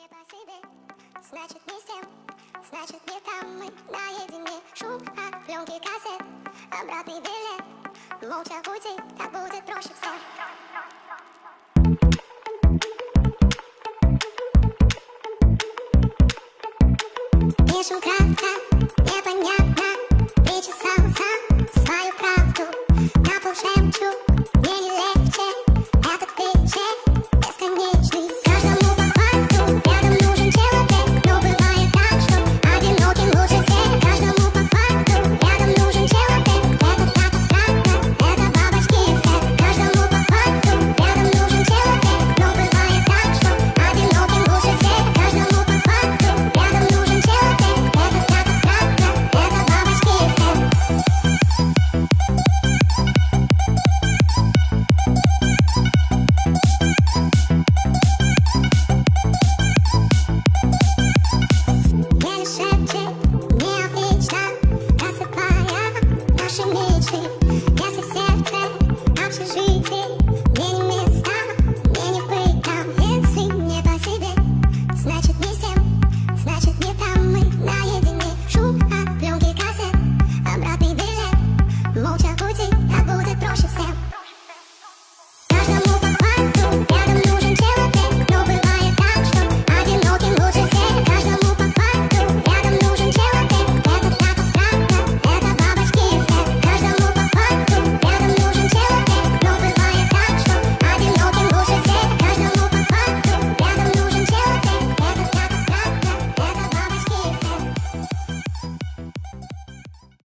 не по себе, значит не с тем, значит не там мы наедине. Шум от пленки кассет, обратный билет. Молча уйти, так будет проще всем. Пишу красиво.